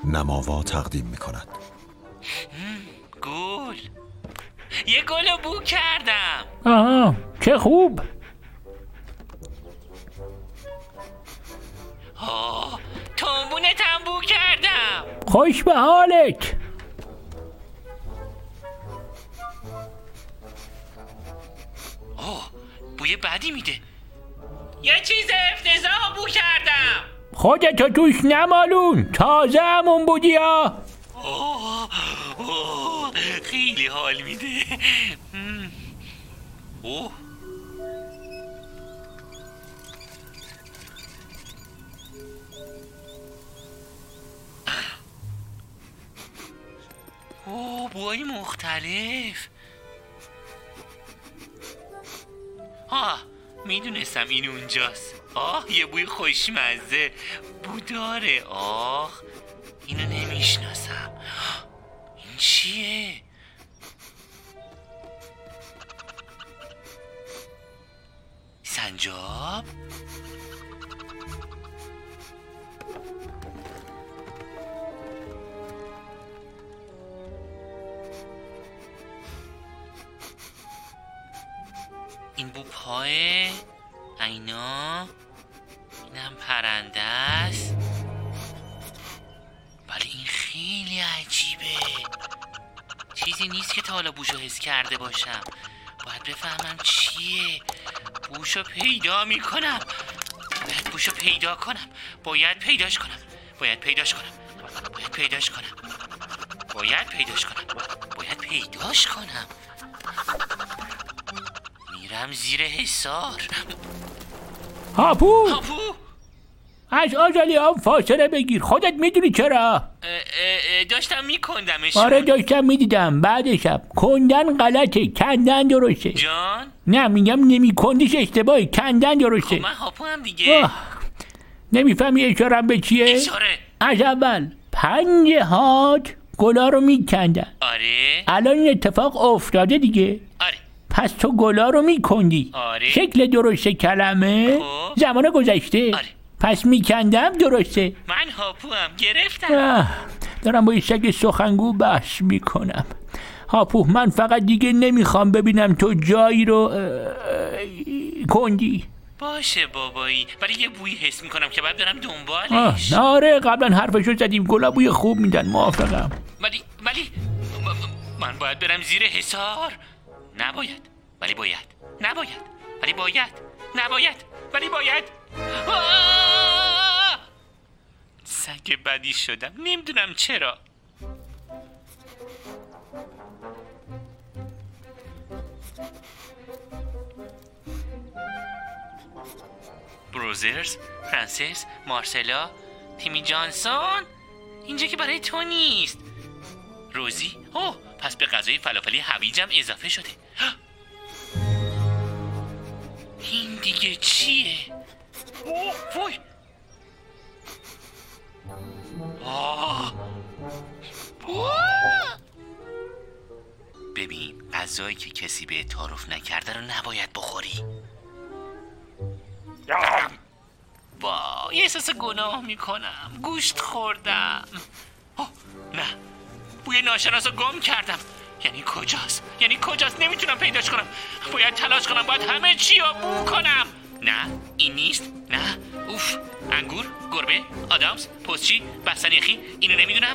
نماوا تقدیم می‌کند. گل، یه گل رو بو کردم. آها چه خوب. تنبونتم بو کردم. خوش به حالت. بوی بدی میده. یه چیز افتضاح بو کردم. خودتو توش نمالون، تازه همون بودی ها. خیلی حال میده. بوهای مختلف. میدونستم این اونجاست. یه بوی خوشمزه بو داره. اینو نمیشناسم. این چیه؟ سنجاب؟ این بو پاه اینا، اینم پرنده است. ولی این خیلی عجیبه. چیزی نیست که تا حالا بوشو حس کرده باشم. باید بفهمم چیه. بوشو پیدا میکنم. باید بوشو پیدا کنم. باید پیداش کنم. باید پیداش کنم. باید پیداش کنم. باید پیداش کنم. باید پیداش کنم. میرم زیر حصار. هاپو هاپو، از آجالی هم فاصله بگیر. خودت میدونی چرا؟ داشتم میکندمش. آره داشتم میدیدم. بعدشم کندن غلطه، کندن درسته. جان؟ نه میگم نمیکندیش اشتباهی، کندن درسته. خب من هاپو هم دیگه. نمیفهمی اشارم به چیه؟ اشاره. از اول پنجهات گلا رو میکندن. آره. الان این اتفاق افتاده دیگه. آره. پس تو گلا رو میکندی. آره. شکل درست کلمه خب. زمان گذشته. آره. پس میکندم درسته. من هاپو هم گرفتم. دارم با یه سگ سخنگو بحث میکنم. هاپو من فقط دیگه نمیخوام ببینم تو جایی رو کندی. باشه بابایی، ولی یه بویی حس میکنم که باید برم دنبالش. آره قبلا حرفشو زدیم، گلا بوی خوب میدن. موافقم. ولی من باید برم زیر حصار. نباید ولی باید. نباید ولی باید. نباید ولی باید. سگ بدی شدم، نمیدونم چرا. بروزرز، فرانسیس، مارسلا، تیمی جانسون، اینجا که برای تو نیست. روزی؟ پس به غذای فلافلی هویجم اضافه شده. این دیگه چیه؟ وای! ببین، غذایی که کسی به تعارف نکرده رو نباید بخوری. وای، احساس گناه میکنم. گوشت خوردم. نه، بوی ناشناس رو گم کردم. یعنی کجاست؟ نمیتونم پیداش کنم. باید تلاش کنم. باید همه چی رو بو کنم. نه، این نیست. نه، اوف. انگور، گربه، آدامس، پستچی، بستنی یخی. اینو نمیدونم.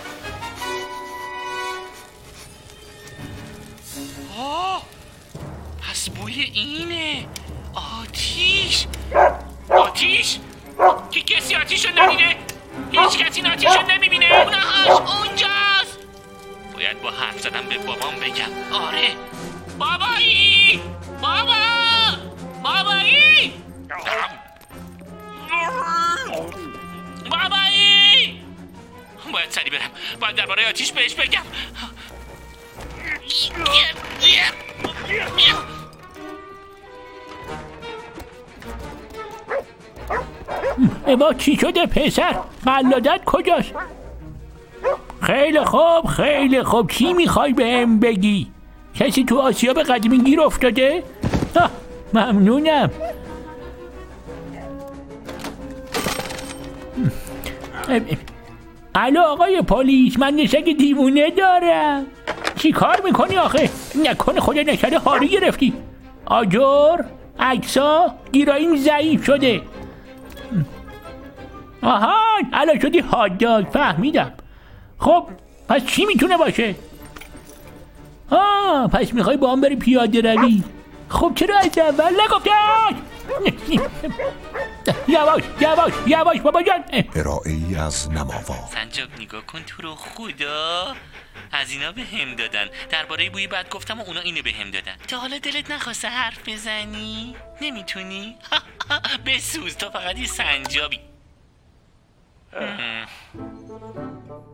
پس بوی اینه. آتیش که کسی آتیشو ندیده. هیچ کسی آتیشو نمیبینه. اونهاش اونجاست. باید با حرف زدم به بابام بگم. آره بابایی، بابایی باید سری برم. باید درباره آتیش بهش بگم. با چی شده پسر؟ قلادت کجاست؟ خیلی خوب چی میخوای بهم بگی؟ کسی تو آسیاب قدیمی گیر افتاده؟ ممنونم. الو آقای پلیس، من نشک دیوونه دارم. چی کار میکنی آخه؟ نکنه خدا نکرده هاری گرفتی؟ آجر؟ عکسا؟ گیراییم ضعیف شده. آهان الان شدی هاداگ، فهمیدم. خب پس چی میتونه باشه؟ پس میخوای با هم بری پیاده روی. خب چرا از اول نگفتی؟ یواش بابا جان. ارائه‌ای از نماوا. سنجاق نگاه کن تو رو خدا، از اینا به هم دادن. درباره بوی بد گفتم و اونا اینو به هم دادن. تا حالا دلت نخواسته حرف بزنی؟ نمیتونی؟ بسوز، تو فقط یه سنجابی.